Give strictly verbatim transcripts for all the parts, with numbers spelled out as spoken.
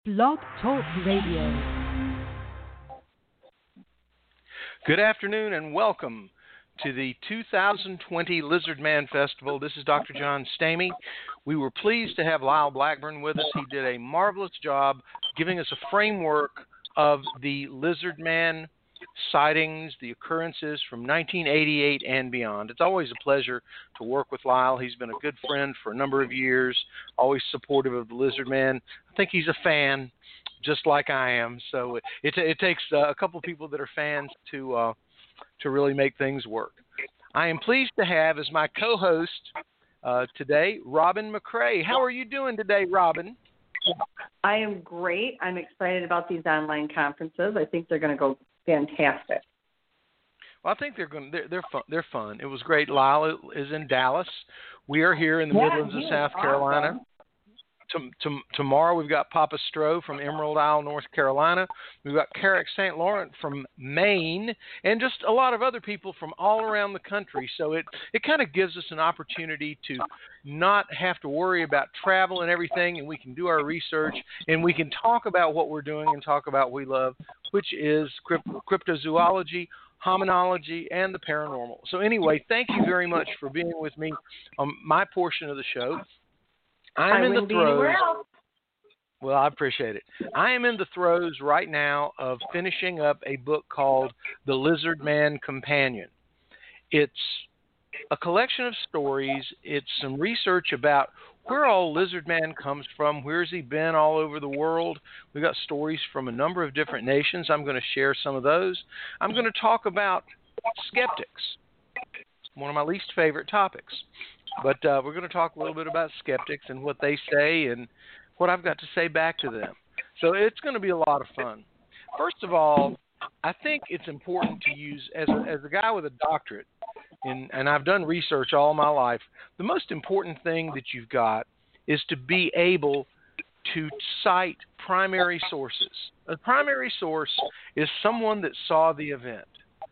Blog Talk Radio. Good afternoon and welcome to the two thousand twenty Lizard Man Festival. This is Doctor John Stamey. We were pleased to have Lyle Blackburn with us. He did a marvelous job giving us a framework of the Lizard Man sightings, the occurrences from nineteen eighty-eight and beyond. It's always a pleasure to work with Lyle. He's been a good friend for a number of years, always supportive of the Lizard Man. I think he's a fan, just like I am. So it it, it takes uh, a couple people that are fans to uh, to really make things work. I am pleased to have as my co-host uh, today, Robin McCrae. How are you doing today, Robin? I am great. I'm excited about these online conferences. I think they're going to go fantastic. Well, I think they're going. They're they're fun. They're fun. It was great. Lyle is in Dallas. We are here in the yeah, Midlands of South Carolina. Awesome. To, to, tomorrow we've got Papa Stroh from Emerald Isle, North Carolina. We've got Carrick Saint Laurent from Maine, and just a lot of other people from all around the country. So it, it kind of gives us an opportunity to not have to worry about travel and everything, and we can do our research, and we can talk about what we're doing and talk about what we love, which is crypt, cryptozoology, hominology, and the paranormal. So anyway, thank you very much for being with me on my portion of the show. I'm I in the throes. Well, I appreciate it. I am in the throes right now of finishing up a book called The Lizard Man Companion. It's a collection of stories. It's some research about where all Lizard Man comes from, where's he been all over the world. We've got stories from a number of different nations. I'm going to share some of those. I'm going to talk about skeptics, one of my least favorite topics. But uh, we're going to talk a little bit about skeptics and what they say and what I've got to say back to them. So it's going to be a lot of fun. First of all, I think it's important to use, as a, as a guy with a doctorate, in, and I've done research all my life, the most important thing that you've got is to be able to cite primary sources. A primary source is someone that saw the event.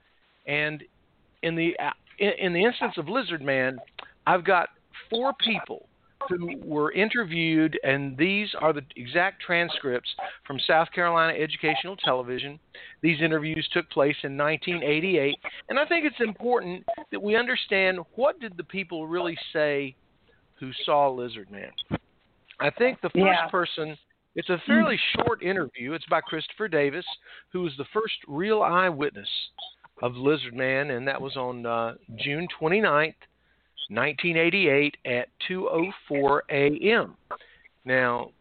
And in the in, in the instance of Lizard Man, I've got four people who were interviewed, and these are the exact transcripts from South Carolina Educational Television. These interviews took place in nineteen eighty-eight, and I think it's important that we understand what did the people really say who saw Lizard Man. I think the first yeah. person, it's a fairly short interview. It's by Christopher Davis, who was the first real eyewitness of Lizard Man, and that was on uh, June twenty-ninth, nineteen eighty-eight at two oh four a.m. Now,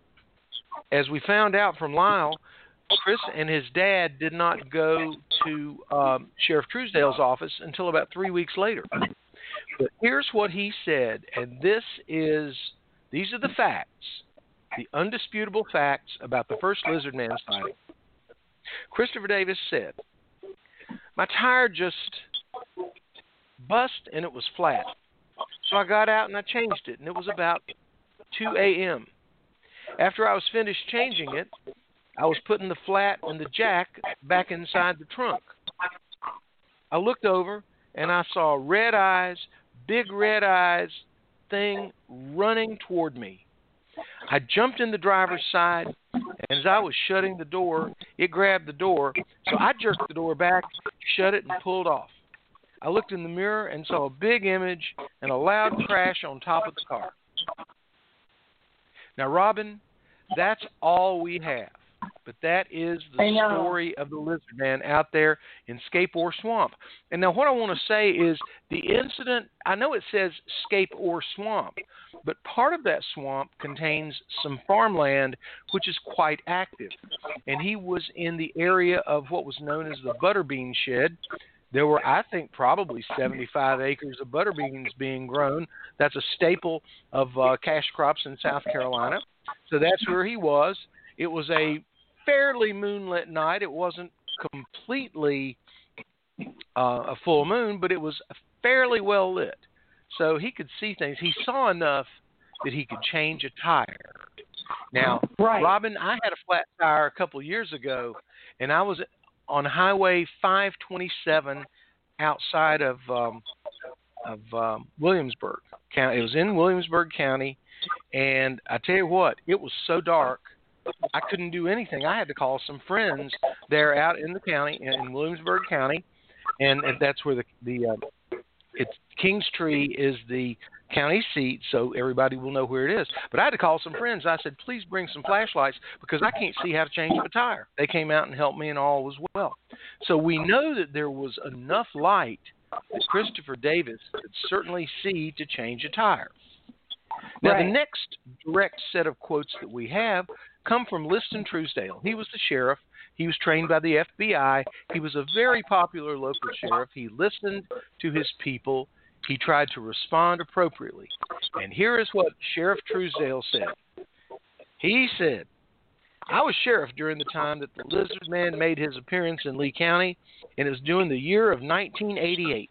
as we found out from Lyle, Chris and his dad did not go to um, Sheriff Truesdale's office until about three weeks later. But here's what he said, and this is these are the facts, the undisputable facts about the first Lizard Man sighting. Christopher Davis said, "My tire just bust and it was flat. So I got out and I changed it, and it was about two a.m. After I was finished changing it, I was putting the flat and the jack back inside the trunk. I looked over, and I saw red eyes, big red eyes thing running toward me. I jumped in the driver's side, and as I was shutting the door, it grabbed the door, so I jerked the door back, shut it, and pulled off. I looked in the mirror and saw a big image and a loud crash on top of the car." Now, Robin, that's all we have. But that is the story of the Lizard Man out there in Scape Ore Swamp. And now what I want to say is the incident, I know it says Scape Ore Swamp, but part of that swamp contains some farmland which is quite active. And he was in the area of what was known as the Butterbean Shed. There were, I think, probably seventy-five acres of butterbeans being grown. That's a staple of uh, cash crops in South Carolina. So that's where he was. It was a fairly moonlit night. It wasn't completely uh, a full moon, but it was fairly well lit. So he could see things. He saw enough that he could change a tire. Now, right. Robin, I had a flat tire a couple years ago, and I was on Highway five twenty-seven outside of um, of um, Williamsburg County. It was in Williamsburg County, and I tell you what, it was so dark I couldn't do anything. I had to call some friends there out in the county, in Williamsburg County, and, and that's where the the uh, it's Kingstree is the county seat, so everybody will know where it is. But I had to call some friends. I said, please bring some flashlights because I can't see how to change a tire. They came out and helped me, and all was well. So we know that there was enough light that Christopher Davis could certainly see to change a tire. Now, right. the next direct set of quotes that we have come from Liston Truesdale. He was the sheriff. He was trained by the F B I. He was a very popular local sheriff. He listened to his people. He tried to respond appropriately. And here is what Sheriff Truesdale said. He said, I was sheriff during the time that the Lizard Man made his appearance in Lee County, and it was during the year of nineteen eighty-eight.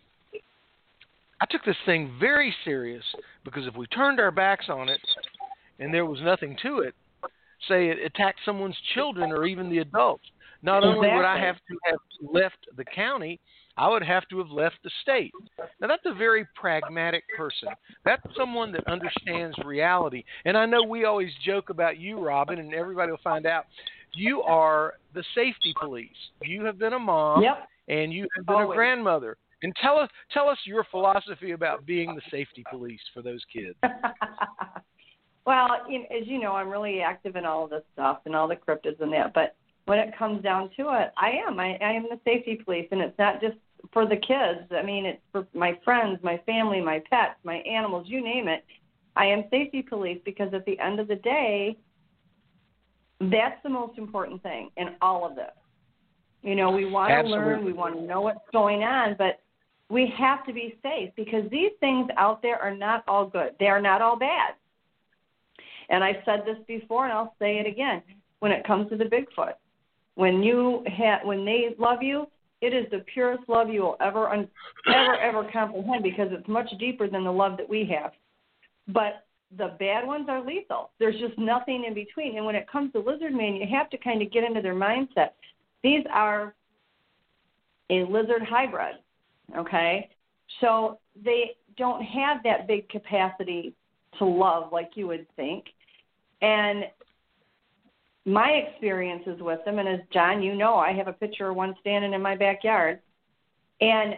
I took this thing very serious because if we turned our backs on it and there was nothing to it, say it attacked someone's children or even the adults, not only would I have to have left the county, I would have to have left the state. Now, that's a very pragmatic person. That's someone that understands reality. And I know we always joke about you, Robin, and everybody will find out. You are the safety police. You have been a mom, yep. and you have been Always. a grandmother. And tell us, tell us your philosophy about being the safety police for those kids. Well, as you know, I'm really active in all of this stuff and all the cryptids and that. But when it comes down to it, I am. I, I am the safety police, and it's not just for the kids. I mean, it's for my friends, my family, my pets, my animals, you name it. I am safety police because at the end of the day, that's the most important thing in all of this. You know, we want to learn, we want to know what's going on, but we have to be safe because these things out there are not all good. They are not all bad. And I've said this before, and I'll say it again. When it comes to the Bigfoot, when you ha- when they love you, it is the purest love you will ever un- ever ever comprehend because it's much deeper than the love that we have. But the bad ones are lethal. There's just nothing in between. And when it comes to Lizard Man, you have to kind of get into their mindset. These are a lizard hybrid, okay? So they don't have that big capacity to love like you would think. And my experiences with them, and as John, you know, I have a picture of one standing in my backyard, and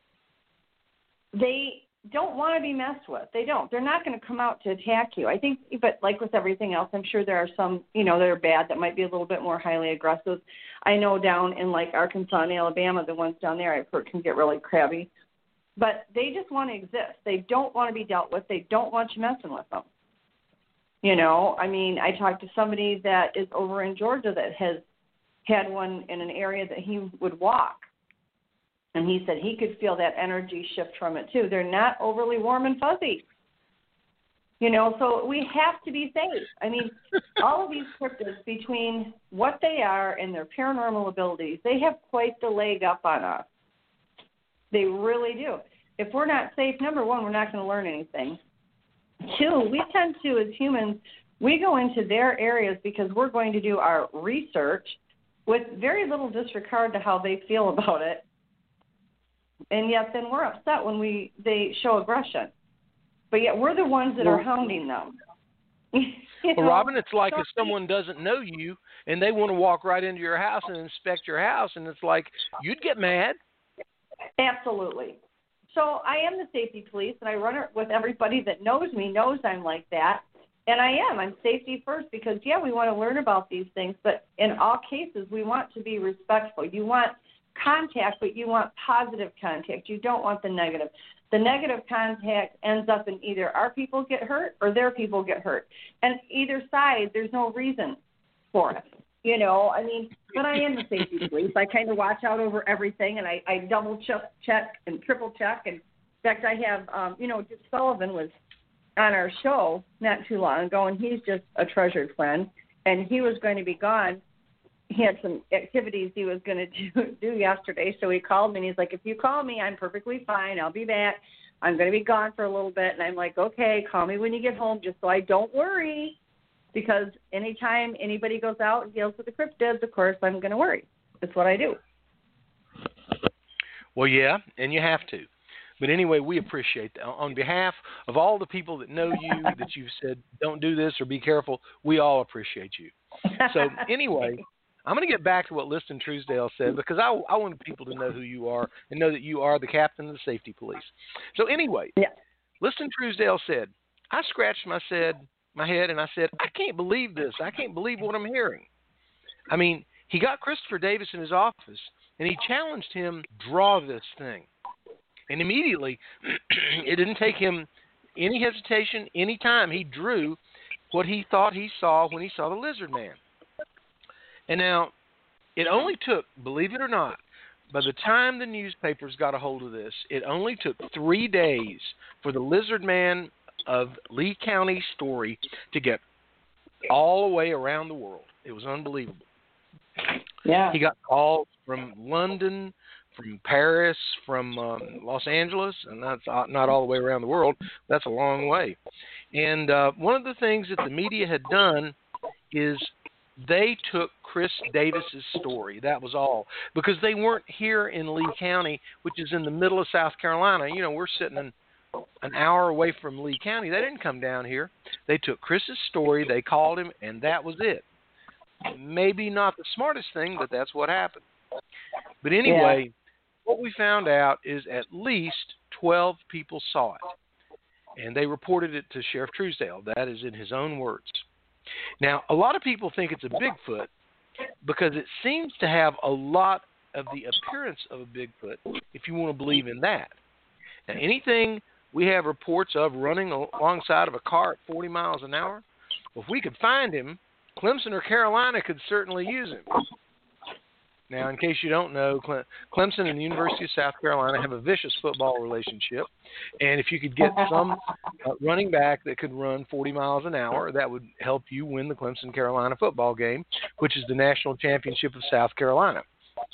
they don't want to be messed with. They don't. They're not going to come out to attack you. I think, but like with everything else, I'm sure there are some, you know, that are bad that might be a little bit more highly aggressive. I know down in like Arkansas and Alabama, the ones down there I've heard can get really crabby. But they just want to exist. They don't want to be dealt with. They don't want you messing with them. You know, I mean, I talked to somebody that is over in Georgia that has had one in an area that he would walk. And he said he could feel that energy shift from it, too. They're not overly warm and fuzzy. You know, so we have to be safe. I mean, all of these cryptids, between what they are and their paranormal abilities, they have quite the leg up on us. They really do. If we're not safe, number one, we're not going to learn anything. Two, we tend to, as humans, we go into their areas because we're going to do our research with very little disregard to how they feel about it. And yet then we're upset when we they show aggression. But yet we're the ones that are hounding them. You know? Well, Robin, it's like if someone doesn't know you and they want to walk right into your house and inspect your house, and it's like you'd get mad. Absolutely. So I am the safety police, and I run it with everybody that knows me, knows I'm like that. And I am. I'm safety first because, yeah, we want to learn about these things, but in all cases, we want to be respectful. You want contact, but you want positive contact. You don't want the negative. The negative contact ends up in either our people get hurt or their people get hurt. And either side, there's no reason for it. You know, I mean, but I am the safety police. I kind of watch out over everything, and I, I double check, check and triple check. And in fact, I have, um, you know, Dick Sullivan was on our show not too long ago, and he's just a treasured friend. And he was going to be gone. He had some activities he was going to do, do yesterday, so he called me, and he's like, if you call me, I'm perfectly fine. I'll be back. I'm going to be gone for a little bit. And I'm like, okay, call me when you get home just so I don't worry. Because anytime anybody goes out and deals with the cryptids, of course, I'm going to worry. That's what I do. Well, yeah, and you have to. But anyway, we appreciate that. On behalf of all the people that know you, that you've said, don't do this or be careful, we all appreciate you. So anyway, I'm going to get back to what Liston Truesdale said because I, I want people to know who you are and know that you are the captain of the safety police. So anyway, yeah. Liston Truesdale said, I scratched my, said, my head and I said, I can't believe this. I can't believe what I'm hearing. I mean, he got Christopher Davis in his office and he challenged him, draw this thing. And immediately, it didn't take him any hesitation, any time. He drew what he thought he saw when he saw the Lizard Man. And now, it only took, believe it or not, by the time the newspapers got a hold of this, it only took three days for the Lizard Man of Lee County story to get all the way around the world. It was unbelievable. Yeah. He got calls from London, from Paris, from um, Los Angeles, and that's not all the way around the world. That's a long way. And uh, one of the things that the media had done is they took Chris Davis's story. That was all. Because they weren't here in Lee County, which is in the middle of South Carolina. You know, we're sitting in an hour away from Lee County. They didn't come down here. They took Chris's story, they called him, and that was it. Maybe not the smartest thing, but that's what happened. But anyway, yeah. What we found out is at least twelve people saw it. And they reported it to Sheriff Truesdale. That is in his own words. Now, a lot of people think it's a Bigfoot because it seems to have a lot of the appearance of a Bigfoot, if you want to believe in that. Now, anything we have reports of running alongside of a car at forty miles an hour, well, if we could find him, Clemson or Carolina could certainly use him. Now, in case you don't know, Clemson and the University of South Carolina have a vicious football relationship. And if you could get some uh, running back that could run forty miles an hour, that would help you win the Clemson-Carolina football game, which is the national championship of South Carolina.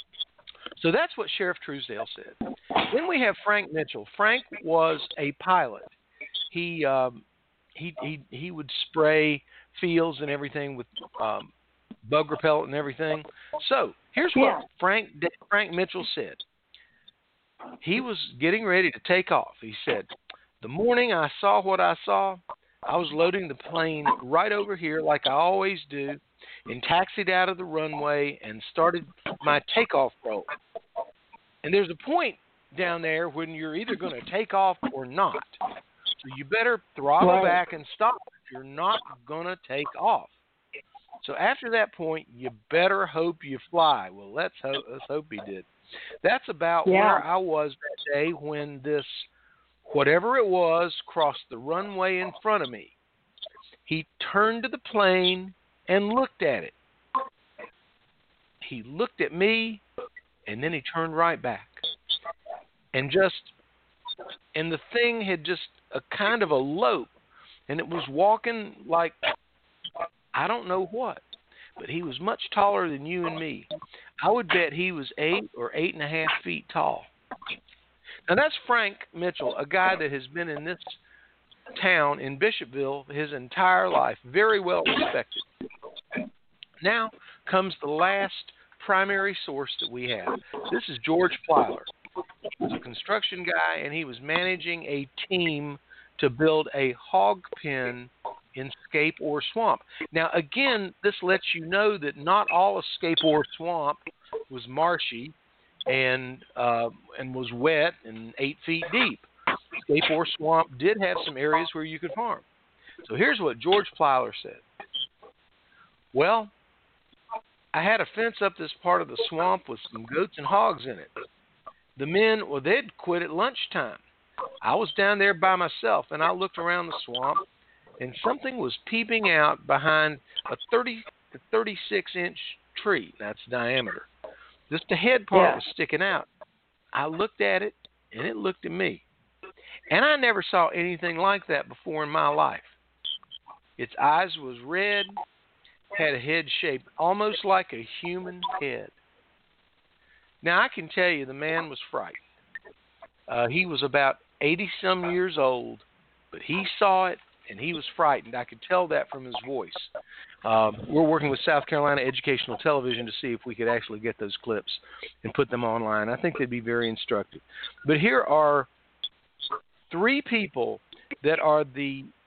So that's what Sheriff Truesdale said. Then we have Frank Mitchell. Frank was a pilot. He um, he he he would spray fields and everything with um, bug repellent and everything. So here's what yeah. Frank Frank Mitchell said. He was getting ready to take off. He said, the morning I saw what I saw, I was loading the plane right over here like I always do and taxied out of the runway and started my takeoff roll. And there's a point down there when you're either going to take off or not. So you better throttle right. back and stop if you're not going to take off. So after that point, you better hope you fly. Well, let's hope, let's hope he did. That's about yeah. where I was that day when this, whatever it was, crossed the runway in front of me. He turned to the plane and looked at it. He looked at me, and then he turned right back. And just, and the thing had just a kind of a lope, and it was walking like, I don't know what, but he was much taller than you and me. I would bet he was eight or eight and a half feet tall. Now that's Frank Mitchell, a guy that has been in this town in Bishopville his entire life, very well respected. Now comes the last primary source that we have. This is George Plyler. He was a construction guy, and he was managing a team to build a hog pen in Scape Ore Swamp. Now, again, this lets you know that not all of Scape Ore Swamp was marshy and uh, and was wet and eight feet deep. Scape Ore Swamp did have some areas where you could farm. So here's what George Plyler said. Well, I had a fence up this part of the swamp with some goats and hogs in it. The men, well, they'd quit at lunchtime. I was down there by myself, and I looked around the swamp, and something was peeping out behind a thirty to thirty-six inch tree. That's diameter. Just the head part yeah. was sticking out. I looked at it, and it looked at me. And I never saw anything like that before in my life. Its eyes was red, had a head shaped almost like a human head. Now, I can tell you the man was frightened. Uh, he was about eighty-some years old, but he saw it, and he was frightened. I could tell that from his voice. Um, we're working with South Carolina Educational Television to see if we could actually get those clips and put them online. I think they'd be very instructive. But here are three people that are the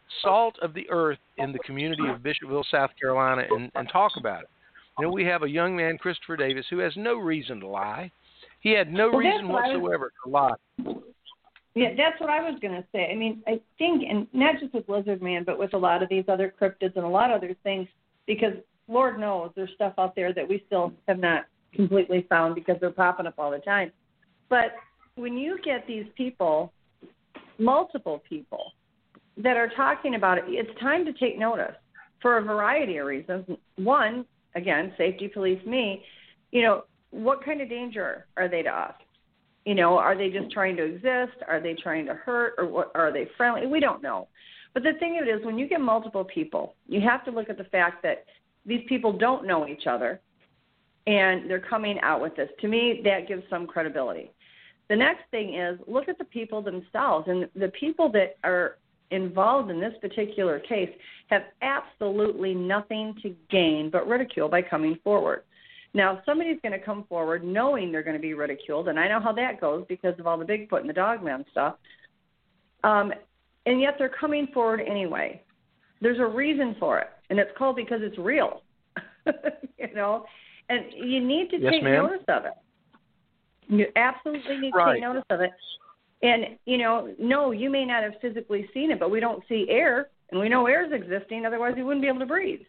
salt of the earth in the community of Bishopville, South Carolina, and, and talk about it. You know, we have a young man, Christopher Davis, who has no reason to lie. He had no well, reason whatsoever to lie. Yeah, that's what I was going to say. I mean, I think, and not just with Lizard Man, but with a lot of these other cryptids and a lot of other things, because Lord knows there's stuff out there that we still have not completely found because they're popping up all the time. But when you get these people, multiple people, that are talking about it, it's time to take notice for a variety of reasons. One, again, safety police me, you know, what kind of danger are they to us? You know, are they just trying to exist? Are they trying to hurt? Or what, are they friendly? We don't know. But the thing of it is, when you get multiple people, you have to look at the fact that these people don't know each other, and they're coming out with this. To me, that gives some credibility. The next thing is, look at the people themselves. And the people that are involved in this particular case have absolutely nothing to gain but ridicule by coming forward. Now, somebody's going to come forward knowing they're going to be ridiculed, and I know how that goes because of all the Bigfoot and the Dogman stuff, um, and yet they're coming forward anyway. There's a reason for it, and it's called because it's real, you know, and you need to yes, take ma'am. notice of it. You absolutely need right. to take notice of it. And, you know, no, you may not have physically seen it, but we don't see air, and we know air is existing, otherwise we wouldn't be able to breathe.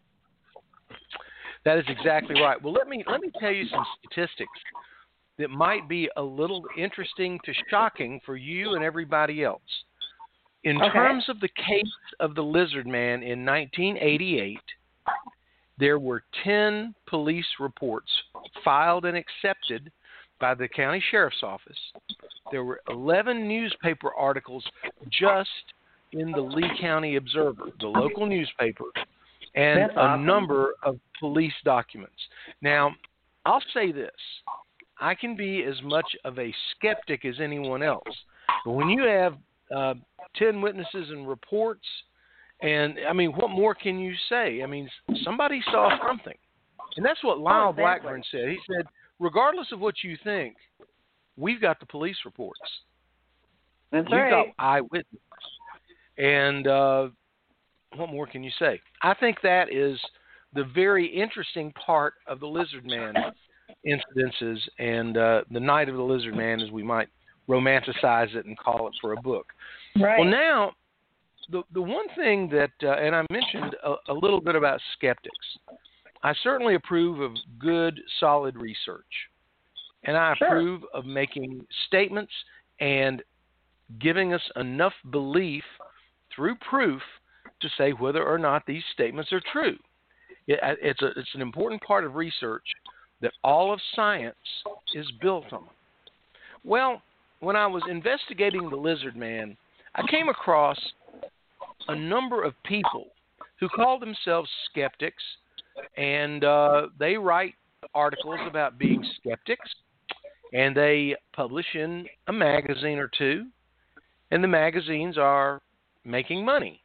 That is exactly right. Well, let me let me tell you some statistics that might be a little interesting to shocking for you and everybody else. In okay. terms of the case of the Lizard Man in nineteen eighty-eight, there were ten police reports filed and accepted by the county sheriff's office. There were eleven newspaper articles just in the Lee County Observer, the local newspaper, and That's a awesome. number of police documents. Now, I'll say this. I can be as much of a skeptic as anyone else. But when you have uh, ten witnesses and reports, and, I mean, what more can you say? I mean, somebody saw something. And that's what Lyle oh, exactly. Blackburn said. He said, regardless of what you think, we've got the police reports. That's we've right. got eyewitnesses. And uh, what more can you say? I think that is the very interesting part of the Lizard Man incidences and uh, the Night of the Lizard Man, as we might romanticize it and call it for a book. Right. Well, now, the the one thing that, uh, and I mentioned a, a little bit about skeptics. I certainly approve of good, solid research. And I Sure. approve of making statements and giving us enough belief through proof to say whether or not these statements are true. It, it's, a, it's an important part of research that all of science is built on. Well, when I was investigating the Lizard Man, I came across a number of people who call themselves skeptics, and uh, they write articles about being skeptics, and they publish in a magazine or two, and the magazines are making money.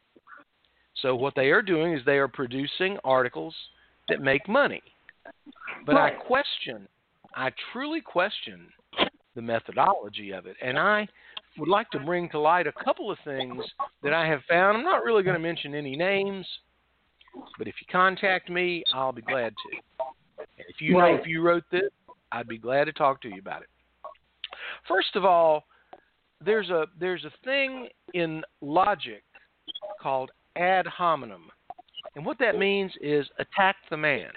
So what they are doing is they are producing articles that make money. But right. I question, I truly question the methodology of it, and I would like to bring to light a couple of things that I have found. I'm not really going to mention any names, but if you contact me, I'll be glad to. And if you right. know if you wrote this, I'd be glad to talk to you about it. First of all, there's a there's a thing in logic called ad hominem, and what that means is attack the man.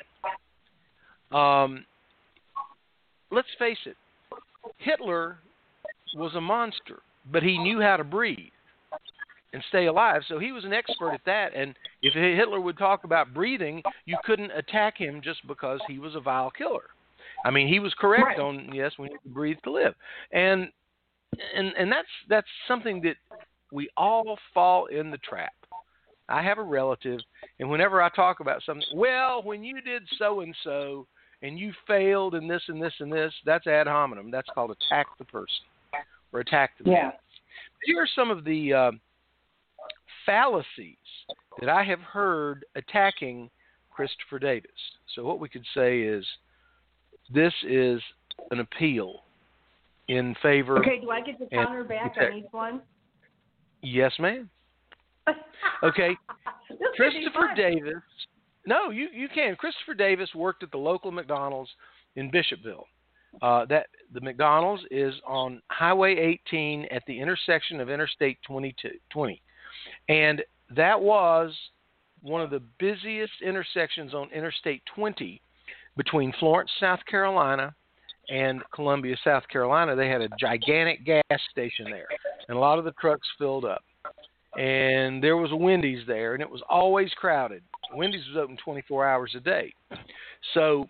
Um, let's face it, Hitler was a monster, but he knew how to breathe and stay alive, so he was an expert at that. And if Hitler would talk about breathing, you couldn't attack him just because he was a vile killer. I mean, he was correct right. on, yes, we need to breathe to live. And and and that's that's something that we all fall in the trap. I have a relative, and whenever I talk about something, well, when you did so-and-so, and you failed in this and this and this, that's ad hominem. That's called attack the person or attack the yeah. man. Here are some of the uh, fallacies that I have heard attacking Christopher Davis. So what we could say is this is an appeal in favor. Okay, do I get to counter back protect. on each one? Yes, ma'am. Okay, This could be Christopher fun. Davis. No, you you can. Christopher Davis worked at the local McDonald's in Bishopville. Uh, that the McDonald's is on Highway eighteen at the intersection of Interstate twenty-two, twenty, and that was one of the busiest intersections on Interstate twenty between Florence, South Carolina, and Columbia, South Carolina. They had a gigantic gas station there, and a lot of the trucks filled up. And there was a Wendy's there, and it was always crowded. Wendy's was open twenty-four hours a day. So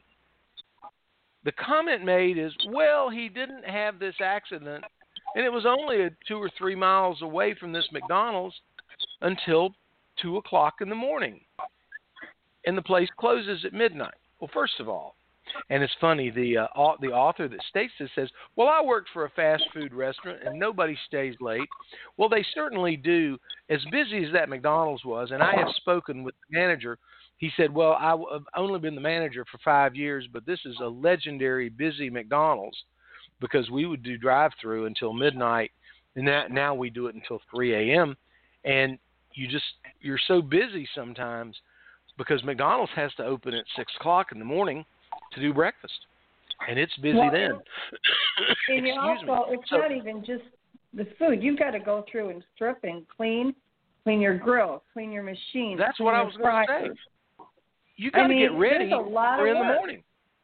the comment made is, well, he didn't have this accident, and it was only a two or three miles away from this McDonald's until two o'clock in the morning, and the place closes at midnight. Well, first of all, and it's funny, the uh, au- the author that states this says, well, I worked for a fast food restaurant and nobody stays late. Well, they certainly do. As busy as that McDonald's was, and I have spoken with the manager, he said, well, I've only been the manager for five years, but this is a legendary busy McDonald's because we would do drive-through until midnight, and that, now we do it until three a.m., and you just, you're so busy sometimes because McDonald's has to open at six o'clock in the morning to do breakfast, and it's busy Well, then. And you Excuse also, me. it's So, not even just the food. You've got to go through and strip and clean, clean your grill, clean your machine. that's clean what I your was going to fryers. say. You got to I mean, get ready there's a lot for of in the work. morning.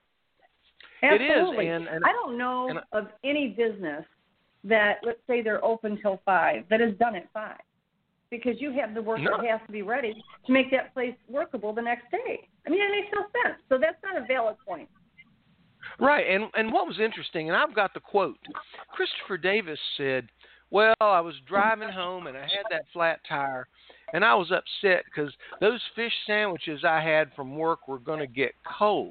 Absolutely. It is, and, and I don't know and, of any business that, let's say they're open till five, that is done at five, because you have the work No. that has to be ready to make that place workable the next day. I mean, it makes no sense. So that's not a valid point. Right, and and what was interesting, and I've got the quote. Christopher Davis said, well, I was driving home and I had that flat tire, and I was upset because those fish sandwiches I had from work were going to get cold.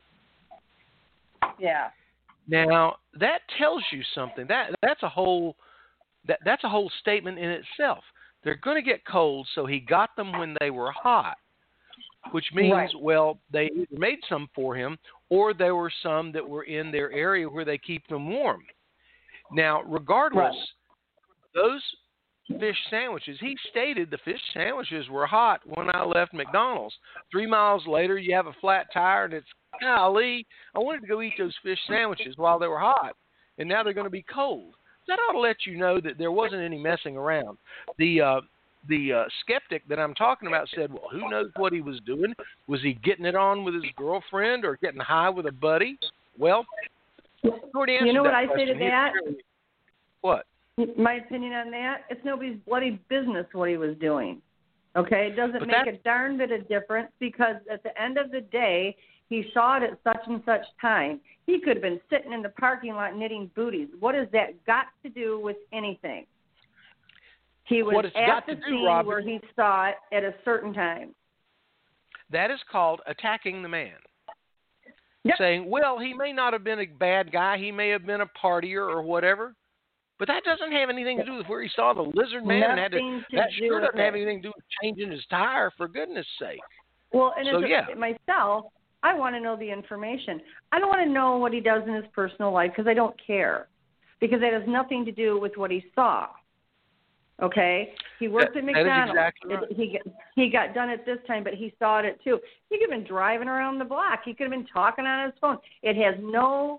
Yeah. Now, that tells you something. That that's a whole that that's a whole statement in itself. They're going to get cold, so he got them when they were hot, which means, Right. well, they either made some for him or there were some that were in their area where they keep them warm. Now, regardless, Right. those fish sandwiches, he stated the fish sandwiches were hot when I left McDonald's. Three miles later, you have a flat tire, and it's, golly, I wanted to go eat those fish sandwiches while they were hot, and now they're going to be cold. That ought to let you know that there wasn't any messing around. The uh, the uh, skeptic that I'm talking about said, well, who knows what he was doing? Was he getting it on with his girlfriend or getting high with a buddy? Well, you already answered You know what that I say to question. He that? apparently- What? My opinion on that, it's nobody's bloody business what he was doing. Okay? It doesn't But make that- a darn bit of difference because at the end of the day, he saw it at such and such time. He could have been sitting in the parking lot knitting booties. What has that got to do with anything? He was What it's at got the to do, scene Robert- where he saw it at a certain time. That is called attacking the man. Yep. Saying, well, he may not have been a bad guy. He may have been a partier or whatever. But that doesn't have anything to do with where he saw the lizard man. And had to, Nothing to that do sure with doesn't have it. anything to do with changing his tire, for goodness sake. Well, and So, as a, yeah. myself, I want to know the information. I don't want to know what he does in his personal life because I don't care, because that has nothing to do with what he saw. Okay, he worked That- at that is McDonald's. exactly right. It- he got, he got done at this time, but he saw it too. He could have been driving around the block. He could have been talking on his phone. It has no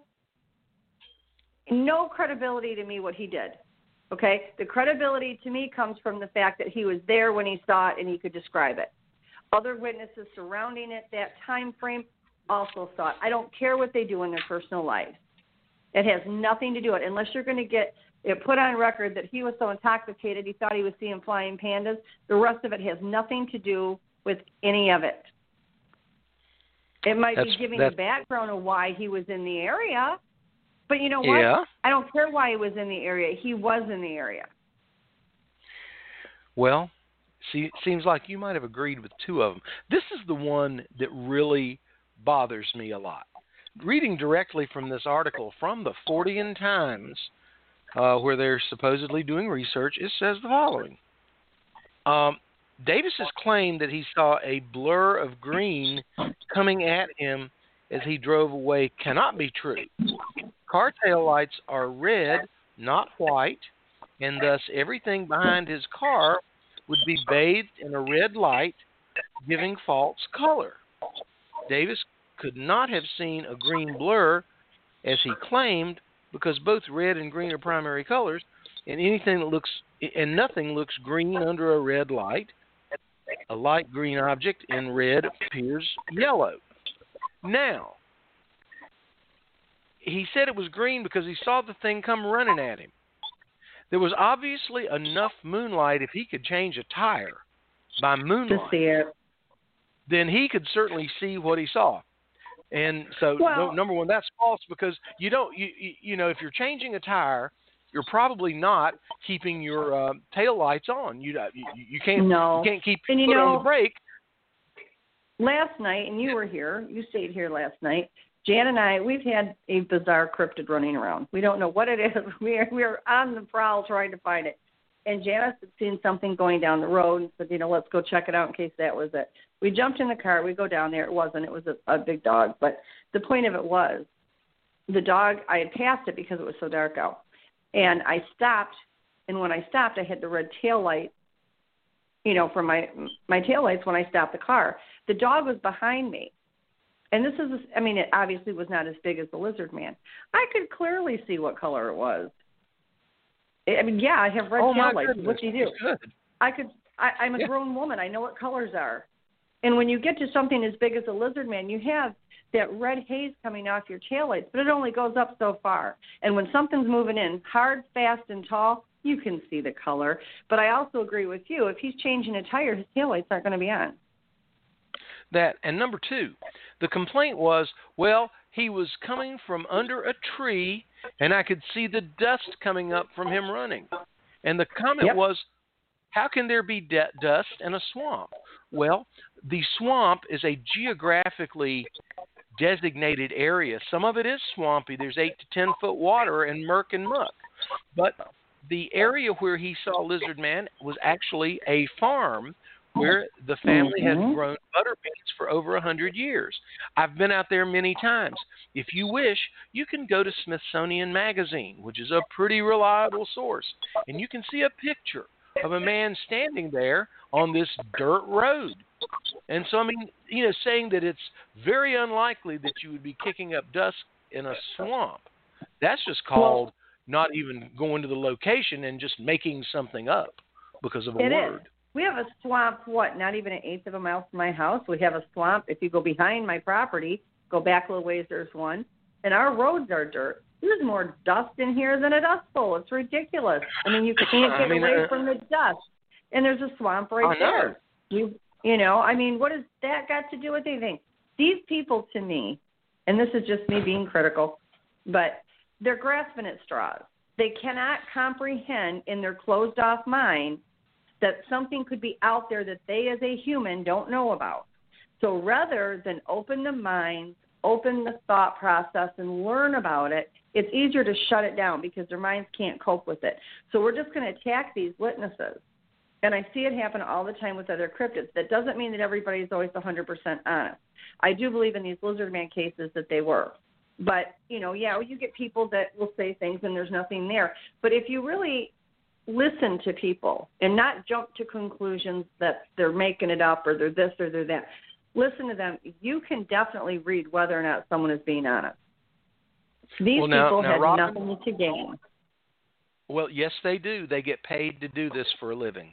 no credibility to me what he did. Okay, the credibility to me comes from the fact that he was there when he saw it and he could describe it. Other witnesses surrounding it that time frame also saw it. I don't care what they do in their personal life. It has nothing to do with it. Unless you're going to get it put on record that he was so intoxicated he thought he was seeing flying pandas, the rest of it has nothing to do with any of it. It might That's- be giving that's- the background of why he was in the area, but you know what? Yeah. I don't care why he was in the area. He was in the area. Well, see, it seems like you might have agreed with two of them. This is the one that really bothers me a lot. Reading directly from this article from the Fortean Times, uh, where they're supposedly doing research, it says the following. Um, Davis's claim that he saw a blur of green coming at him as he drove away cannot be true. Car tail lights are red, not white, and thus everything behind his car would be bathed in a red light, giving false color. Davis could not have seen a green blur, as he claimed, because both red and green are primary colors, and anything that looks and nothing looks green under a red light. A light green object in red appears yellow. Now, he said it was green because he saw the thing come running at him. There was obviously enough moonlight. If he could change a tire by moonlight, to see it, then he could certainly see what he saw. And so, well, no, number one, that's false, because you don't, you, you, you know, if you're changing a tire, you're probably not keeping your uh, tail lights on. You, you you can't no. you can't keep and your you foot know, on the brake. Last night, and you were here, you stayed here last night. Jan and I, we've had a bizarre cryptid running around. We don't know what it is. We are we are on the prowl trying to find it. And Janice had seen something going down the road and said, you know, let's go check it out in case that was it. We jumped in the car. We go down there. It wasn't. It was a, a big dog. But the point of it was the dog, I had passed it because it was so dark out. And I stopped. And when I stopped, I had the red tail light, you know, for my my tail lights when I stopped the car. The dog was behind me. And this is, I mean, it obviously was not as big as the lizard man. I could clearly see what color it was. I mean, yeah, I have red oh, tail lights. Goodness. What do you do? Good. I could. I, I'm a yeah. grown woman. I know what colors are. And when you get to something as big as a lizard man, you have that red haze coming off your taillights, but it only goes up so far. And when something's moving in hard, fast, and tall, you can see the color. But I also agree with you. If he's changing a tire, his taillights aren't going to be on. That and number two, the complaint was, well, he was coming from under a tree, and I could see the dust coming up from him running. And the comment yep. was, how can there be de- dust in a swamp? Well, the swamp is a geographically designated area. Some of it is swampy. There's eight to ten foot water and murk and muck. But the area where he saw Lizard Man was actually a farm where the family mm-hmm. had grown butter beans for over a hundred years. I've been out there many times. If you wish, you can go to Smithsonian Magazine, which is a pretty reliable source, and you can see a picture of a man standing there on this dirt road. And so, I mean, you know, saying that it's very unlikely that you would be kicking up dust in a swamp, that's just called well, not even going to the location and just making something up because of a it word. Is. We have a swamp, what, not even an eighth of a mile from my house. We have a swamp. If you go behind my property, go back a little ways, there's one. And our roads are dirt. There's more dust in here than a dust bowl. It's ridiculous. I mean, you can't get I mean, away uh, from the dust. And there's a swamp right there. You, you know, I mean, what has that got to do with anything? These people, to me, and this is just me being critical, but they're grasping at straws. They cannot comprehend in their closed-off mind that something could be out there that they as a human don't know about. So rather than open the mind, open the thought process, and learn about it, it's easier to shut it down because their minds can't cope with it. So we're just going to attack these witnesses. And I see it happen all the time with other cryptids. That doesn't mean that everybody is always one hundred percent honest. I do believe in these lizard man cases that they were. But, you know, yeah, you get people that will say things and there's nothing there. But if you really listen to people and not jump to conclusions that they're making it up or they're this or they're that. Listen to them. You can definitely read whether or not someone is being honest. These well, now, people now, have Robin, nothing to gain. Well, yes, they do. They get paid to do this for a living.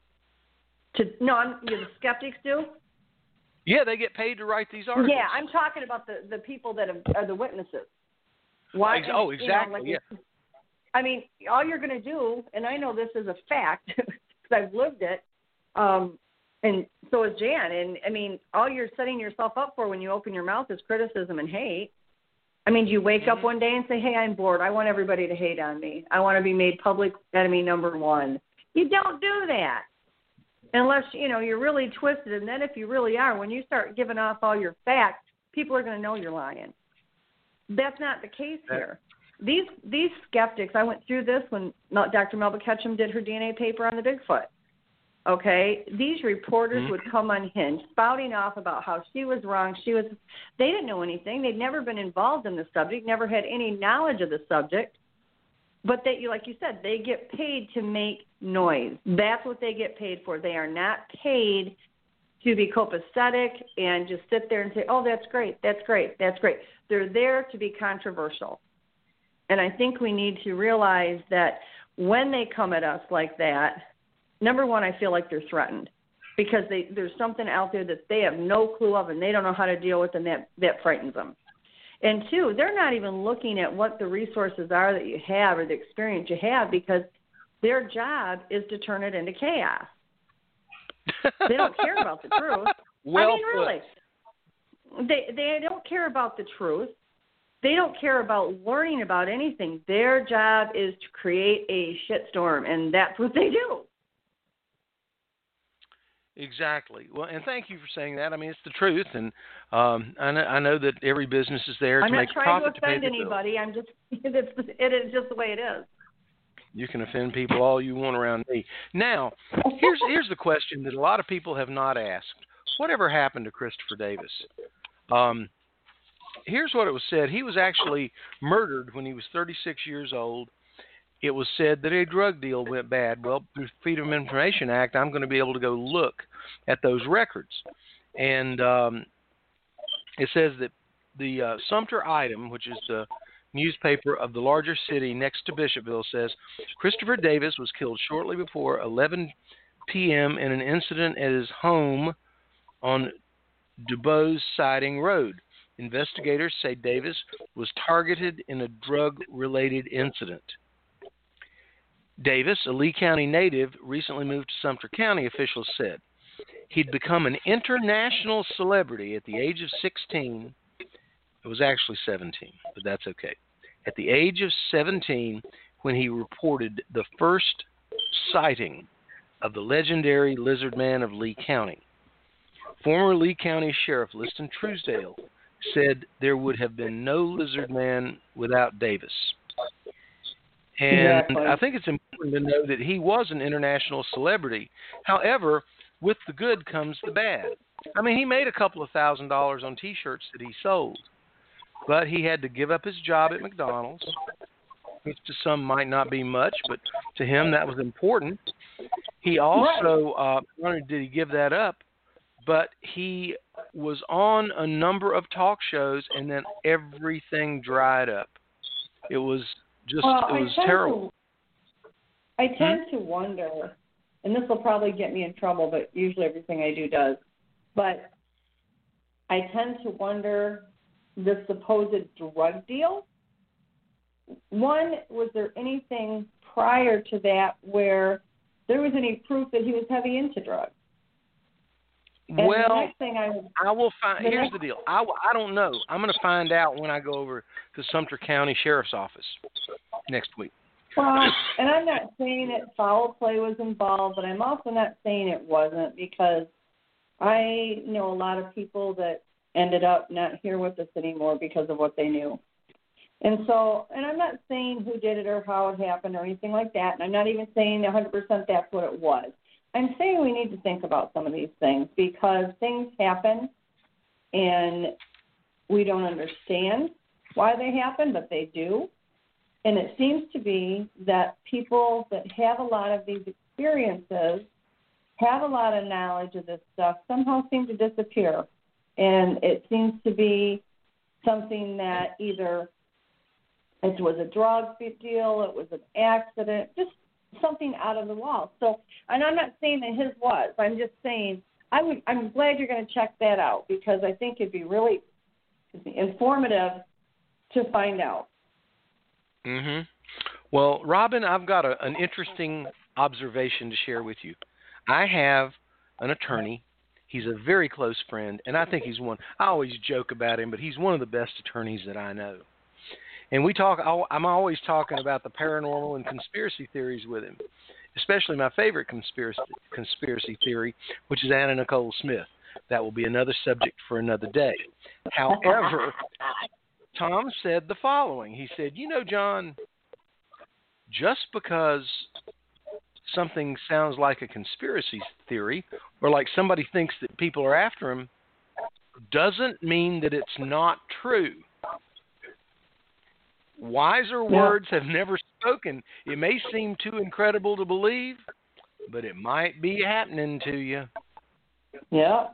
To no, I'm, you know, the skeptics do. Yeah, they get paid to write these articles. Yeah, I'm talking about the, the people that have, are the witnesses. Why? Oh, exactly. You know, like yeah. I mean, all you're going to do, and I know this is a fact because I've lived it, um, and so is Jan. And, I mean, all you're setting yourself up for when you open your mouth is criticism and hate. I mean, do you wake mm-hmm. up one day and say, hey, I'm bored. I want everybody to hate on me. I want to be made public enemy number one. You don't do that unless, you know, you're really twisted. And then if you really are, when you start giving off all your facts, people are going to know you're lying. That's not the case here. These these skeptics, I went through this when Doctor Melba Ketchum did her D N A paper on the Bigfoot. Okay, these reporters mm-hmm. would come unhinged, spouting off about how she was wrong. She was, they didn't know anything. They'd never been involved in the subject, never had any knowledge of the subject. but they, like you said, they get paid to make noise. That's what they get paid for. They are not paid to be copacetic and just sit there and say, oh, that's great, that's great, that's great. They're there to be controversial. And I think we need to realize that when they come at us like that, number one, I feel like they're threatened because they, there's something out there that they have no clue of and they don't know how to deal with, and that, that frightens them. And two, they're not even looking at what the resources are that you have or the experience you have, because their job is to turn it into chaos. They don't care about the truth. Well I mean, really. They they don't care about the truth. They don't care about learning about anything. Their job is to create a shitstorm, and that's what they do. Exactly. Well, and thank you for saying that. I mean, it's the truth, and um, I, know, I know that every business is there I'm to make a profit. I'm not to trying to pay offend anybody. I'm just it's, it is just the way it is. You can offend people all you want around me. Now, here's here's the question that a lot of people have not asked. Whatever happened to Christopher Davis? Um, here's what it was said. He was actually murdered when he was thirty-six years old. It was said that a drug deal went bad. Well, through the Freedom of Information Act, I'm going to be able to go look at those records. And um, it says that the uh, Sumter Item, which is the newspaper of the larger city next to Bishopville, says Christopher Davis was killed shortly before eleven p.m. in an incident at his home on Dubois Siding Road. Investigators say Davis was targeted in a drug-related incident. Davis, a Lee County native, recently moved to Sumter County, officials said. He'd become an international celebrity at the age of sixteen. It was actually seventeen, but that's okay. At the age of seventeen, when he reported the first sighting of the legendary Lizard Man of Lee County. Former Lee County Sheriff Liston Truesdale said there would have been no Lizard Man without Davis. And exactly. I think it's important to know that he was an international celebrity. However, with the good comes the bad. I mean, he made a couple of thousand dollars on T-shirts that he sold, but he had to give up his job at McDonald's, which to some might not be much, but to him that was important. He also, uh, not only did he give that up, but he was on a number of talk shows, and then everything dried up. It was just, well, it was I terrible. To, I tend hmm? to wonder, and this will probably get me in trouble, but usually everything I do does, but I tend to wonder the supposed drug deal. One, was there anything prior to that where there was any proof that he was heavy into drugs? And well, the next thing I, would, I will find. the Here's next, the deal. I, I don't know. I'm going to find out when I go over to Sumter County Sheriff's Office next week. Well, and I'm not saying that foul play was involved, but I'm also not saying it wasn't, because I know a lot of people that ended up not here with us anymore because of what they knew. And so, and I'm not saying who did it or how it happened or anything like that, and I'm not even saying one hundred percent that's what it was. I'm saying we need to think about some of these things, because things happen and we don't understand why they happen, but they do. And it seems to be that people that have a lot of these experiences, have a lot of knowledge of this stuff, somehow seem to disappear. And it seems to be something that either it was a drug deal, it was an accident, just something out of the wall. So, and I'm not saying that his was. I'm just saying I would. I'm glad you're going to check that out, because I think it'd be really informative to find out. Mm-hmm. Well, Robin, I've got a, an interesting observation to share with you. I have an attorney. He's a very close friend, and I think he's one. I always joke about him, but he's one of the best attorneys that I know. And we talk. I'm always talking about the paranormal and conspiracy theories with him, especially my favorite conspiracy conspiracy theory, which is Anna Nicole Smith. That will be another subject for another day. However, Tom said the following. He said, "You know, John, just because something sounds like a conspiracy theory, or like somebody thinks that people are after him, doesn't mean that it's not true." Wiser Yeah. words have never spoken. It may seem too incredible to believe, but it might be happening to you. Yeah.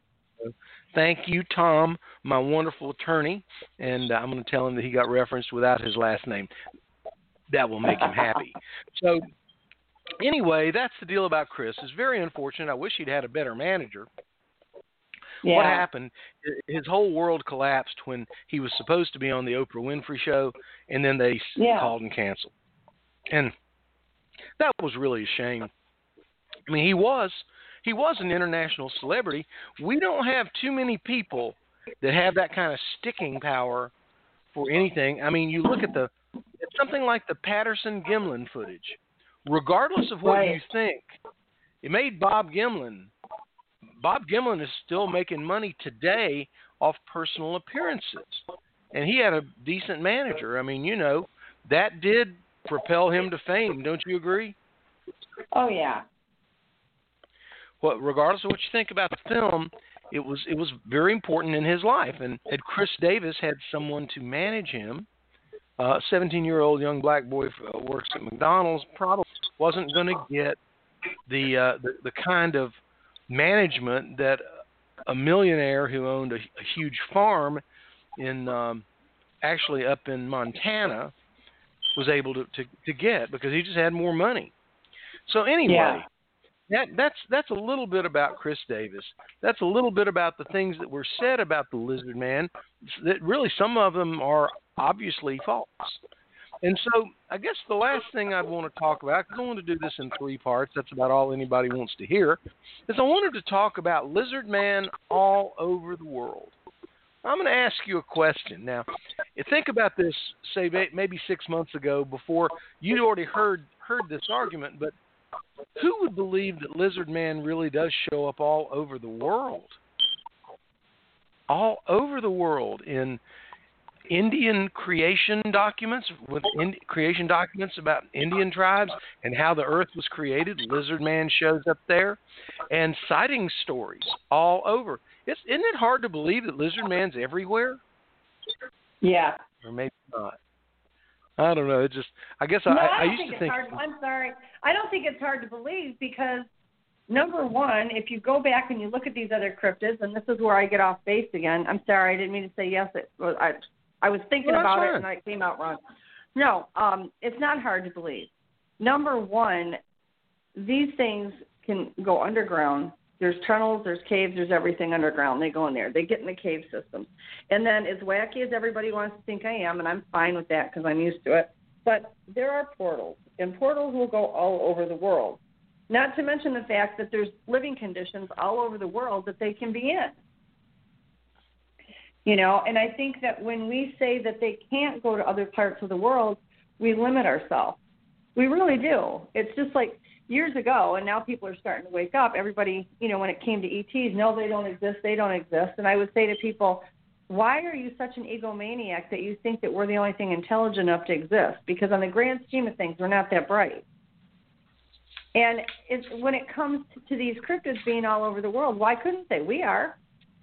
Thank you, Tom, my wonderful attorney, and uh, I'm going to tell him that he got referenced without his last name. That will make him happy. So, anyway, that's the deal about Chris. It's very unfortunate. I wish he'd had a better manager. Yeah. What happened, his whole world collapsed when he was supposed to be on the Oprah Winfrey Show, and then they Yeah. called and canceled. And that was really a shame. I mean, he was he was an international celebrity. We don't have too many people that have that kind of sticking power for anything. I mean, you look at the it's something like the Patterson Gimlin footage. Regardless of what Right. you think, it made Bob Gimlin. Bob Gimlin is still making money today off personal appearances, and he had a decent manager. I mean, you know, that did propel him to fame. Don't you agree? Oh yeah. Well, regardless of what you think about the film, it was it was very important in his life. And had Chris Davis had someone to manage him, a uh, seventeen-year-old young black boy uh, works at McDonald's, probably wasn't going to get the, uh, the the kind of management that a millionaire who owned a, a huge farm in um, actually up in Montana was able to, to, to get, because he just had more money. So anyway. Yeah. That that's that's a little bit about Chris Davis. That's a little bit about the things that were said about the Lizard Man. That really, some of them are obviously false. And so, I guess the last thing I'd want to talk about, because I want to do this in three parts. That's about all anybody wants to hear. Is I wanted to talk about Lizard Man all over the world. I'm going to ask you a question now. You think about this, say maybe six months ago, before you'd already heard heard this argument, but who would believe that Lizard Man really does show up all over the world? All over the world in Indian creation documents, with in, creation documents about Indian tribes and how the earth was created. Lizard Man shows up there, and sighting stories all over. It's, isn't it hard to believe that Lizard Man's everywhere? Yeah. Or maybe not. I don't know. It just, I guess No, I, I, I don't used think to it's think. hard. I'm sorry. I don't think it's hard to believe because, number one, if you go back and you look at these other cryptids, and this is where I get off base again. I'm sorry. I didn't mean to say yes. It, well, I, I was thinking Well, about fine. it, and I came out wrong. No, um, it's not hard to believe. Number one, these things can go underground. There's tunnels, there's caves, there's everything underground. They go in there. They get in the cave systems. And then as wacky as everybody wants to think I am, and I'm fine with that because I'm used to it, but there are portals, and portals will go all over the world. Not to mention the fact that there's living conditions all over the world that they can be in. You know, and I think that when we say that they can't go to other parts of the world, we limit ourselves. We really do. It's just like years ago, and now people are starting to wake up. Everybody, you know, when it came to E Ts, no, they don't exist, they don't exist. And I would say to people, why are you such an egomaniac that you think that we're the only thing intelligent enough to exist? Because on the grand scheme of things, we're not that bright. And it's, when it comes to, to these cryptids being all over the world, why couldn't they? We are.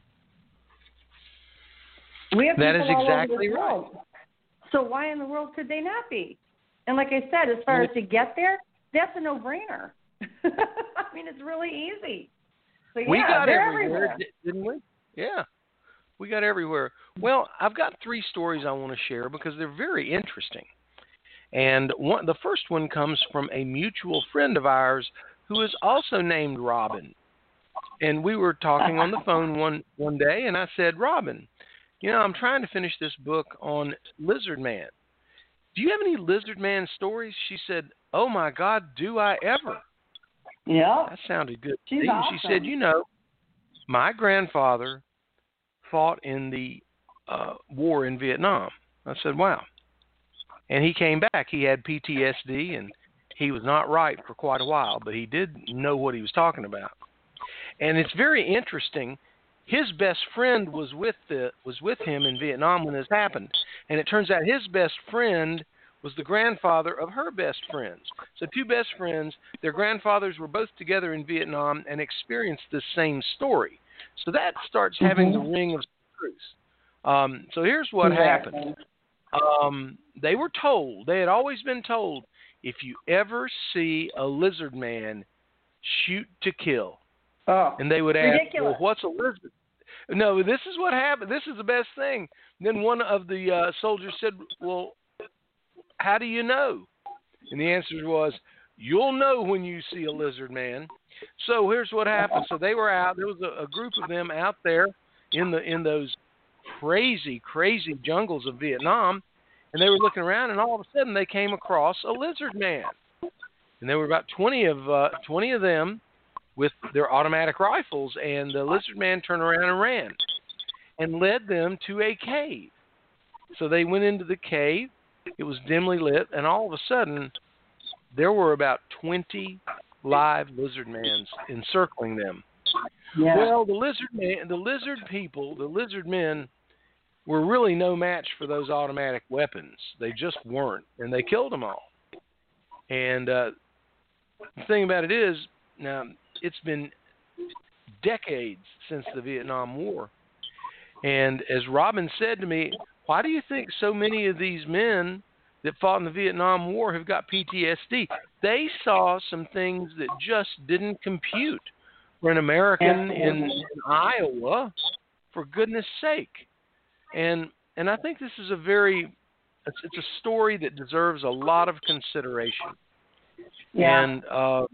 We have That people is all exactly over the right. world. So why in the world could they not be? And like I said, as far as to get there, that's a no-brainer. I mean, it's really easy. So, yeah, We got they're everywhere, everywhere. didn't we? Yeah, we got everywhere. Well, I've got three stories I want to share because they're very interesting. And one, the first one comes from a mutual friend of ours who is also named Robin. And we were talking on the phone one, one day, and I said, Robin, you know, I'm trying to finish this book on Lizard Man. Do you have any Lizard Man stories? She said, oh, my God, do I ever? Yeah. That sounded good. She's She awesome. said, you know, my grandfather fought in the uh, war in Vietnam. I said, wow. And he came back. He had P T S D, and he was not right for quite a while, but he did know what he was talking about. And it's very interesting. His best friend was with the was with him in Vietnam when this happened, and it turns out his best friend was the grandfather of her best friends. So two best friends, their grandfathers were both together in Vietnam and experienced this same story. So that starts having Mm-hmm. the ring of truth. Um, so here's what Exactly. happened. um, they were told, they had always been told, if you ever see a lizard man, shoot to kill. Oh, and they would ask, ridiculous. well, what's a lizard? No, this is what happened. This is the best thing. And then one of the uh, soldiers said, well, how do you know? And the answer was, you'll know when you see a lizard man. So here's what happened. So they were out. There was a, a group of them out there in the in those crazy, crazy jungles of Vietnam, and they were looking around, and all of a sudden they came across a lizard man. And there were about twenty of uh, twenty of them with their automatic rifles, and the lizard man turned around and ran and led them to a cave. So they went into the cave. It was dimly lit, and all of a sudden there were about twenty live lizard men encircling them. Yeah. Well, the lizard man, the lizard people, the lizard men were really no match for those automatic weapons. They just weren't, and they killed them all. And uh, the thing about it is, now it's been decades since the Vietnam War, and as Robin said to me, why do you think so many of these men that fought in the Vietnam War have got P T S D? They saw some things that just didn't compute for an American in, in Iowa, for goodness sake. And and I think this is a very, it's, it's a story that deserves a lot of consideration. Yeah. And um,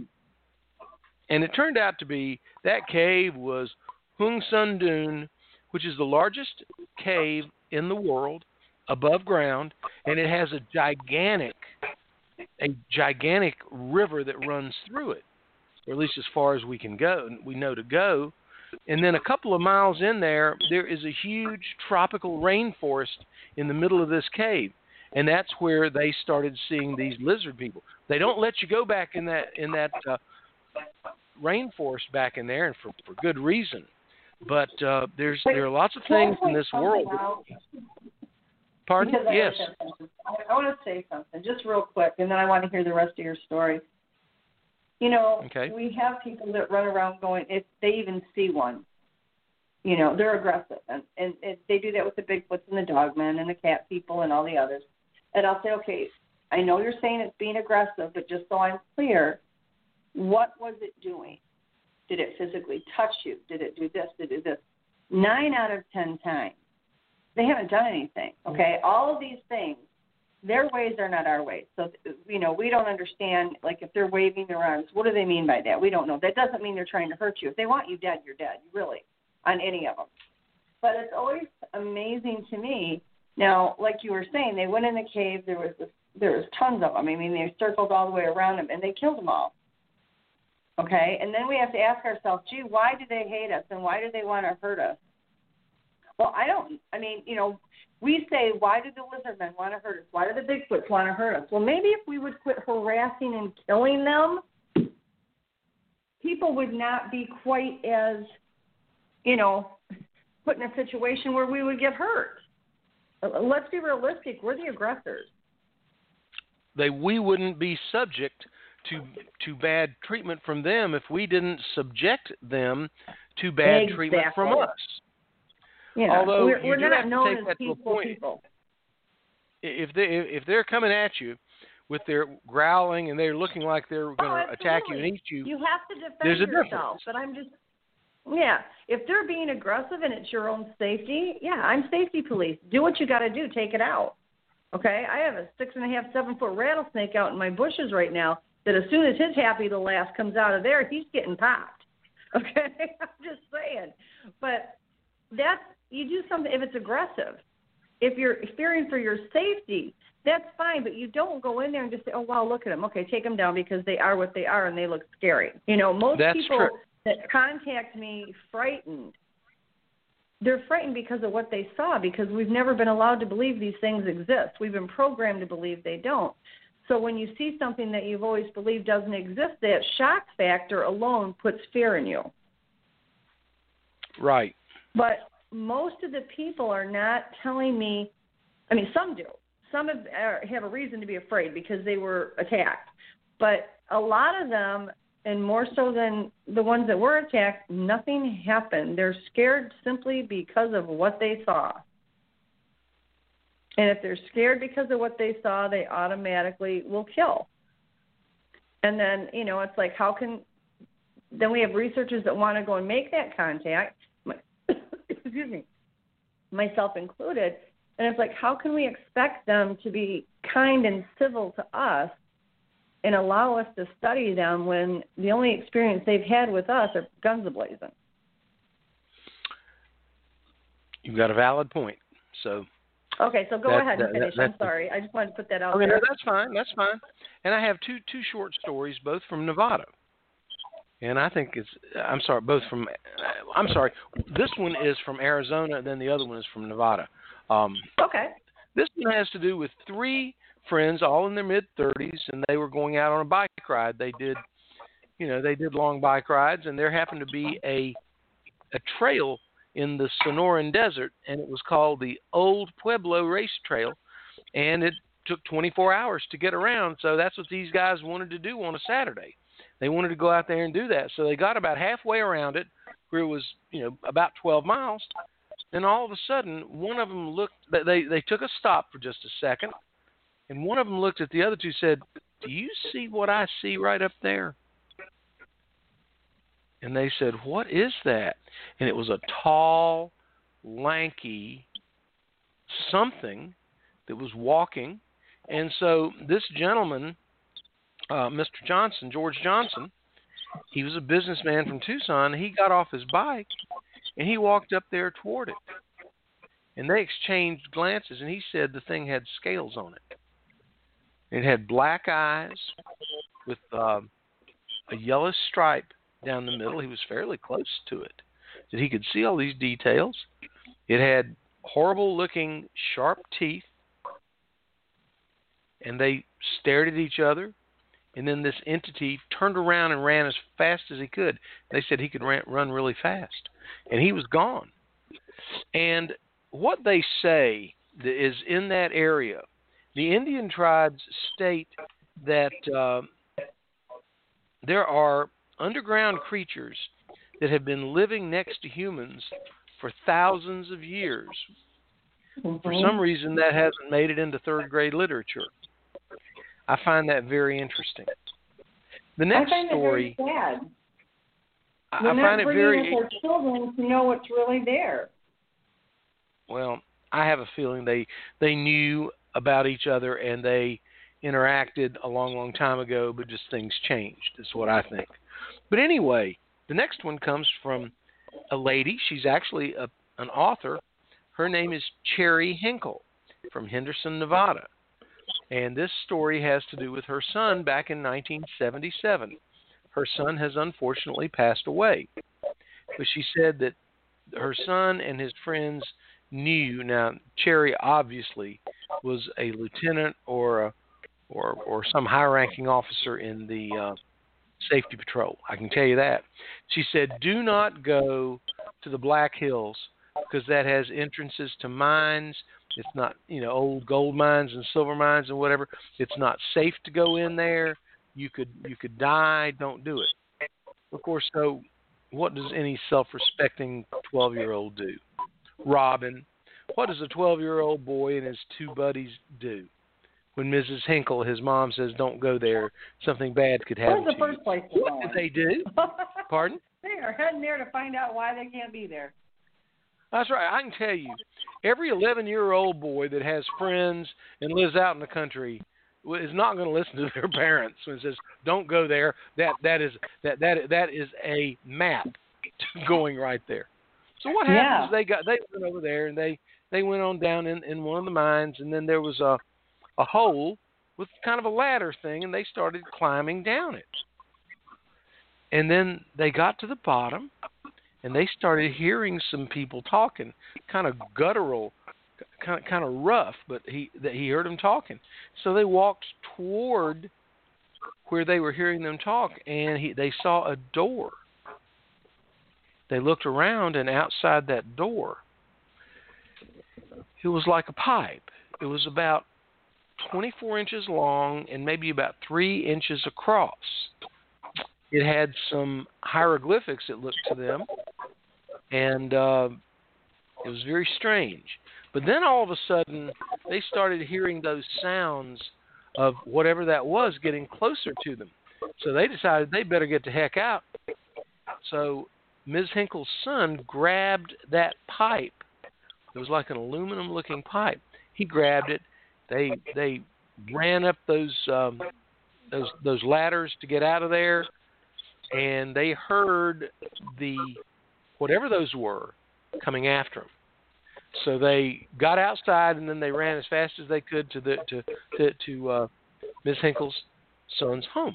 and it turned out to be that cave was Hung Sun Dune, which is the largest cave in the world above ground, and it has a gigantic, a gigantic river that runs through it, or at least as far as we can go, we know to go. And then a couple of miles in there, there is a huge tropical rainforest in the middle of this cave, and that's where they started seeing these lizard people. They don't let you go back in that in that uh, rainforest back in there, and for, for good reason. But uh, there's there are lots of things in this world. That, pardon? Because I Yes. I, I want to say something just real quick, and then I want to hear the rest of your story. You know, Okay. we have people that run around going, if they even see one, you know, they're aggressive. And, and, and they do that with the Bigfoots and the Dogmen and the cat people and all the others. And I'll say, okay, I know you're saying it's being aggressive, but just so I'm clear, what was it doing? Did it physically touch you? Did it do this? Did it do this? Nine out of ten times, they haven't done anything, okay? All of these things, their ways are not our ways. So, you know, we don't understand, like, if they're waving their arms, what do they mean by that? We don't know. That doesn't mean they're trying to hurt you. If they want you dead, you're dead, really, on any of them. But it's always amazing to me. Now, like you were saying, they went in the cave. There was this, there was tons of them. I mean, they circled all the way around them, and they killed them all. Okay? And then we have to ask ourselves, gee, why do they hate us, and why do they want to hurt us? Well, I don't, I mean, you know, we say, why do the lizard men want to hurt us? Why do the Bigfoots want to hurt us? Well, maybe if we would quit harassing and killing them, people would not be quite as, you know, put in a situation where we would get hurt. Let's be realistic. We're the aggressors. They, we wouldn't be subject to to bad treatment from them if we didn't subject them to bad Exactly. treatment from us. You know, Although we're, you we're do not have to known take as that to a peaceful point. people. If they if they're coming at you with their growling and they're looking like they're going to Oh, attack you and absolutely. eat you, You have to defend there's a yourself. difference. But I'm just, yeah, if they're being aggressive and it's your own safety, yeah, I'm safety police. Do what you got to do. Take it out. Okay? I have a six and a half, seven foot rattlesnake out in my bushes right now that as soon as his happy the last comes out of there, he's getting popped. Okay? I'm just saying. But that's, you do something if it's aggressive. If you're fearing for your safety, that's fine, but you don't go in there and just say, oh, wow, look at them. Okay, take them down because they are what they are and they look scary. You know, most That's people true. that contact me frightened, they're frightened because of what they saw, because we've never been allowed to believe these things exist. We've been programmed to believe they don't. So when you see something that you've always believed doesn't exist, that shock factor alone puts fear in you. right. But most of the people are not telling me, I mean, some do. Some have, are, have a reason to be afraid because they were attacked. But a lot of them, and more so than the ones that were attacked, nothing happened. They're scared simply because of what they saw. And if they're scared because of what they saw, they automatically will kill. And then, you know, it's like, how can, then we have researchers that want to go and make that contact, my, excuse me, myself included. And it's like, how can we expect them to be kind and civil to us and allow us to study them when the only experience they've had with us are guns a-blazing? You've got a valid point. So okay, so go that, ahead and that, finish. that, I'm sorry. I just wanted to put that out okay, there. no, that's fine. That's fine. And I have two two short stories, both from Nevada. And I think it's, I'm sorry, both from, I'm sorry, this one is from Arizona, and then the other one is from Nevada. Um, okay. This one has to do with three friends, all in their mid-thirties, and they were going out on a bike ride. They did, you know, they did long bike rides, and there happened to be a a trail in the Sonoran Desert, and it was called the Old Pueblo Race Trail, and it took twenty-four hours to get around, so that's what these guys wanted to do on a Saturday. They wanted to go out there and do that. So they got about halfway around it, where it was, you know, about twelve miles. And all of a sudden, one of them looked, they, they took a stop for just a second. And one of them looked at the other two and said, "Do you see what I see right up there?" And they said, "What is that?" And it was a tall, lanky something that was walking. And so this gentleman, Uh, Mister Johnson, George Johnson, he was a businessman from Tucson. He got off his bike, and he walked up there toward it. And they exchanged glances, and he said the thing had scales on it. It had black eyes with uh, a yellow stripe down the middle. He was fairly close to it, that he could see all these details. It had horrible-looking, sharp teeth, and they stared at each other. And then this entity turned around and ran as fast as he could. They said he could ran, run really fast. And he was gone. And what they say is in that area, the Indian tribes state that uh, there are underground creatures that have been living next to humans for thousands of years. Mm-hmm. For some reason, that hasn't made it into third grade literature. I find that very interesting. The next I find story, it very sad. I, We're I not find it very. bringing up our children to know what's really there. Well, I have a feeling they they knew about each other and they interacted a long, long time ago, but just things changed. Is what I think. But anyway, the next one comes from a lady. She's actually a, an author. Her name is Cherry Hinkle from Henderson, Nevada. And this story has to do with her son back in nineteen seventy-seven. Her son has unfortunately passed away. But she said that her son and his friends knew. Now, Cherry obviously was a lieutenant or a, or or some high-ranking officer in the uh, safety patrol. I can tell you that. She said, "Do not go to the Black Hills because that has entrances to mines. It's not, you know, old gold mines and silver mines and whatever. It's not safe to go in there. You could you could die. Don't do it." Of course, so what does any self-respecting twelve-year-old do? Robin, what does a twelve-year-old boy and his two buddies do when Missus Hinkle, his mom, says, "Don't go there. Something bad could happen Where's to the first you"? place to What go? did they do? Pardon? They are heading there to find out why they can't be there. That's right. I can tell you, every eleven-year-old boy that has friends and lives out in the country is not going to listen to their parents when it says, "Don't go there." That that is that that that is a map going right there. So what happened Yeah. is they got they went over there and they, they went on down in, in one of the mines, and then there was a a hole with kind of a ladder thing, and they started climbing down it. And then they got to the bottom, and they started hearing some people talking, kind of guttural, kind of, kind of rough, but he that he heard them talking. So they walked toward where they were hearing them talk, and he, they saw a door. They looked around, and outside that door, it was like a pipe. It was about twenty-four inches long and maybe about three inches across. It had some hieroglyphics, it looked to them, and uh, it was very strange. But then all of a sudden, they started hearing those sounds of whatever that was getting closer to them. So they decided they better get the heck out. So Miz Hinkle's son grabbed that pipe. It was like an aluminum-looking pipe. He grabbed it. They they ran up those um, those those ladders to get out of there, and they heard the whatever those were coming after them. So they got outside, and then they ran as fast as they could to the to to, to uh, Miz Hinkle's son's home.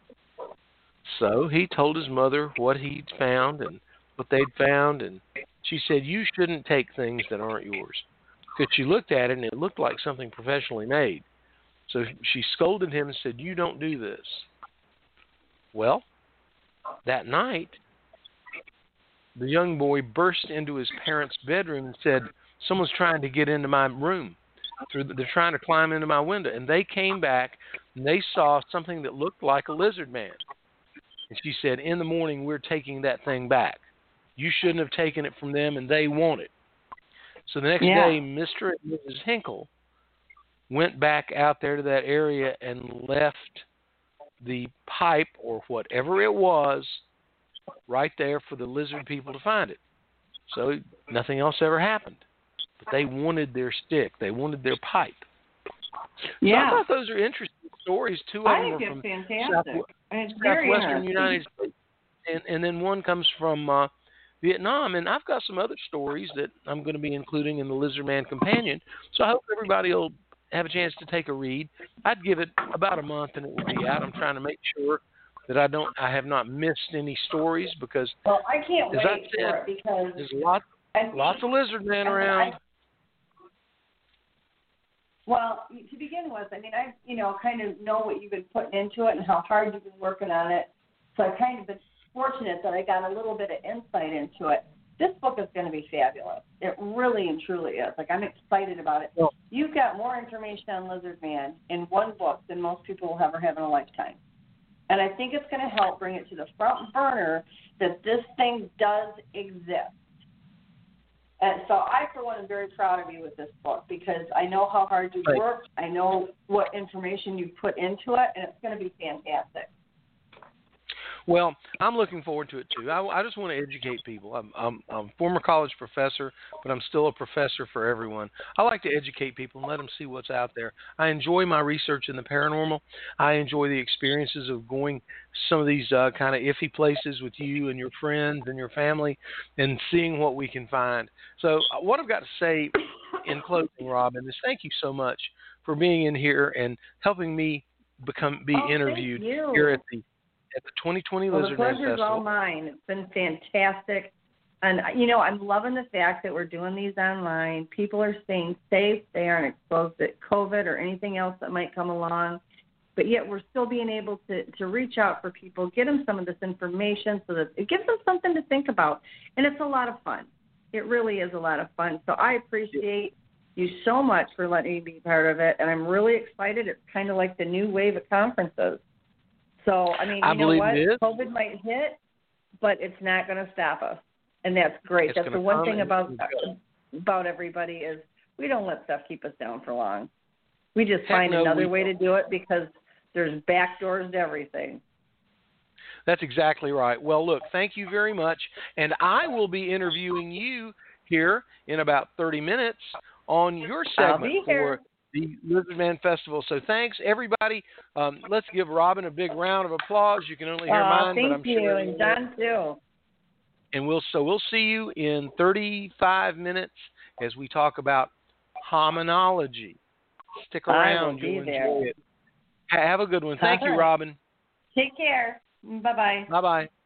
So he told his mother what he'd found and what they'd found, and she said, "You shouldn't take things that aren't yours." Because she looked at it, and it looked like something professionally made. So she scolded him and said, "You don't do this." Well, that night, the young boy burst into his parents' bedroom and said, "Someone's trying to get into my room. They're trying to climb into my window." And they came back, and they saw something that looked like a lizard man. And she said, "In the morning, we're taking that thing back. You shouldn't have taken it from them, and they want it." So the next Yeah. day, Mister and Missus Hinkle went back out there to that area and left the pipe or whatever it was right there for the lizard people to find it. So nothing else ever happened. But they wanted their stick. They wanted their pipe. Yeah. So I thought those are interesting stories. Two of I them think are it's from fantastic. South, And it's very southwestern interesting. United States, and, and then one comes from uh, Vietnam. And I've got some other stories that I'm going to be including in the Lizard Man Companion. So I hope everybody will have a chance to take a read. I'd give it about a month and it will be out. I'm trying to make sure that I don't, I have not missed any stories because, Well, I can't as I wait said, for it because there's lots, I think, lots of lizard men I- around. I- Well, to begin with, I mean, I, you know, kind of know what you've been putting into it and how hard you've been working on it. So I've kind of been fortunate that I got a little bit of insight into it. This book is going to be fabulous. It really and truly is. Like, I'm excited about it. Well, You've got more information on Lizard Man in one book than most people will ever have in a lifetime. And I think it's going to help bring it to the front burner that this thing does exist. And so I, for one, am very proud of you with this book because I know how hard you've Right. worked. I know what information you've put into it, and it's going to be fantastic. Well, I'm looking forward to it too. I, I just want to educate people. I'm, I'm, I'm a former college professor, but I'm still a professor for everyone. I like to educate people and let them see what's out there. I enjoy my research in the paranormal. I enjoy the experiences of going some of these uh, kind of iffy places with you and your friends and your family and seeing what we can find. So uh, what I've got to say in closing, Robin, is thank you so much for being in here and helping me become be Oh, interviewed thank you. here at the at the twenty twenty Well, the Lizard Man pleasure's all Festival. mine. It's been fantastic. And, you know, I'm loving the fact that we're doing these online. People are staying safe. They aren't exposed to COVID or anything else that might come along. But yet we're still being able to, to reach out for people, get them some of this information so that it gives them something to think about. And it's a lot of fun. It really is a lot of fun. So I appreciate you so much for letting me be part of it. And I'm really excited. It's kind of like the new wave of conferences. So, I mean, I you know believe what? it is. COVID might hit, but it's not going to stop us. And that's great. It's That's gonna the one come thing and about it's gonna about everybody is we don't let stuff keep us down for long. We just Heck find no, another we way to do it because there's back doors to everything. That's exactly right. Well, look, thank you very much. And I will be interviewing you here in about thirty minutes on your I'll segment be here. for the Lizard Man Festival. So thanks, everybody. Um, let's give Robin a big round of applause. You can only hear Oh, mine, thank but I'm you, sure. and John too. And we'll so we'll see you in thirty-five minutes as we talk about hominology. Stick I will around. be You'll there. enjoy it. Ha- Have a good one. Thank you, All right. Robin. Take care. Bye-bye. Bye-bye.